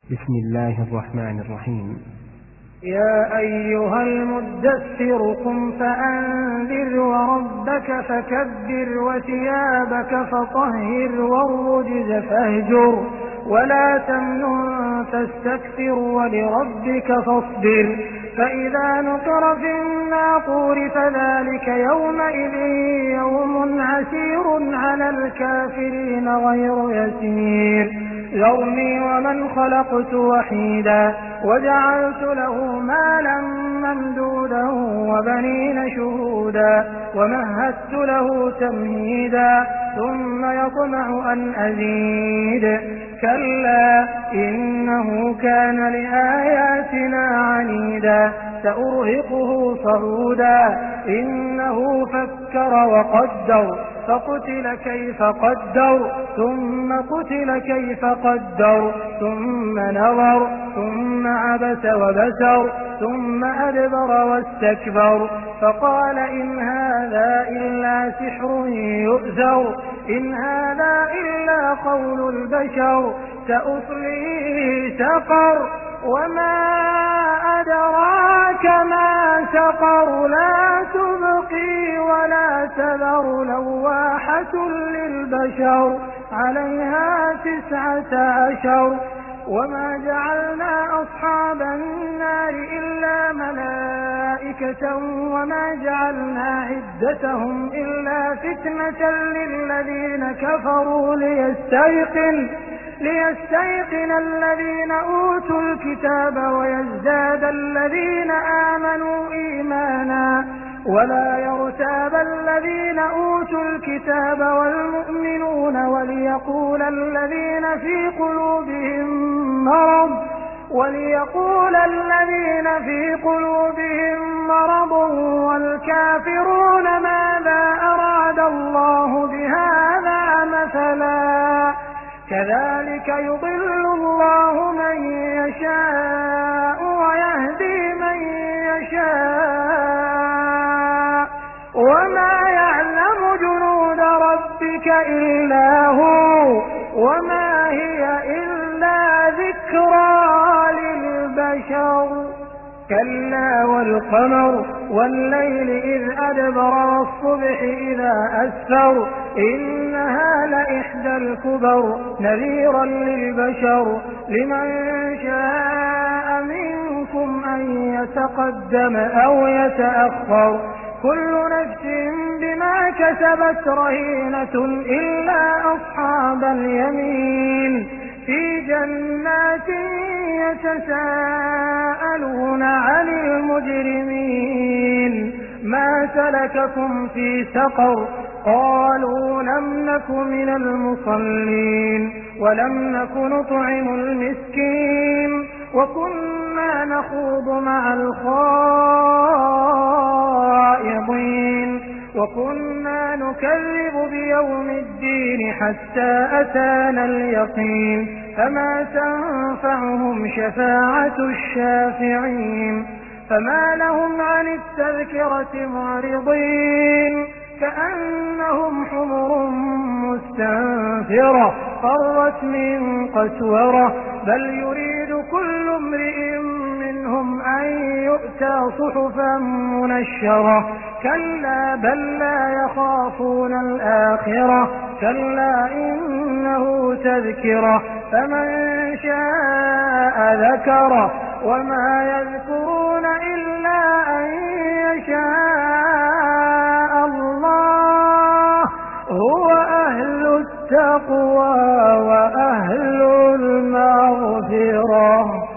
بسم الله الرحمن الرحيم. يا أيها المدثر قم فأنذر وربك فكبر وثيابك فطهر والرجز فاهجر ولا تمنن تستكثر ولربك فاصبر فإذا نقر في الناقور فذلك يومئذ يوم عسير على الكافرين غير يسير ذرني ومن خلقت وحيدا وجعلت له مالا ممدودا وبنين شهودا ومهدت له تمهيدا ثم يطمع أن أزيد كلا إنه كان لآياتنا عنيدا سأرهقه صعودا إنه فكر وقدر فقتل كيف قدر ثم قتل كيف قدر ثم نظر ثم عبس وبسر ثم أدبر واستكبر فقال إن هذا إلا سحر يؤثر إن هذا إلا قول البشر سأصليه سقر وما أدراك ما سقر لا تبقي ولا تذر لواحة للبشر عليها 19 وما جعلنا أصحاب النار إلا ملائكة وما جعلنا عدتهم إلا فتنة للذين كفروا ليستيقن الذين أوتوا الكتاب ويزداد الذين آمنوا إيمانا ولا يرتاب الذين أوتوا الكتاب والمؤمنون وليقول الذين في قلوبهم مرض والكافرون ماذا أراد الله بهذا مثلا كذلك يضل الله من يشاء ويهدي من يشاء وما يعلم جنود ربك إلا هو وما هي إلا ذكرى للبشر كلا والقمر والليل إذ أدبر والصبح إذا أسفر إنها لإحدى الكبر نذيرا للبشر لمن شاء منكم أن يتقدم أو يتأخر كل نفس بما كسبت رهينة إلا أصحاب اليمين في جنات يتساءلون عن المجرمين ما سلككم في سقر قالوا لم نك من المصلين ولم نك نطعم المسكين وكنا نخوض مع الخائضين وكنا نكذب بيوم الدين حتى أتانا اليقين فما تنفعهم شفاعة الشافعين فما لهم عن التذكرة معرضين كأنهم حمر مستنفرة فرت من قسورة بل يريد كل امرئ منهم أن يؤتى صحفا منشرة كلا بل لا يخافون الآخرة كلا إنه تذكرة فمن شاء ذكره وما يذكرون إلا أن يشاء الله هو أهل التقوى وأهل المغفرة.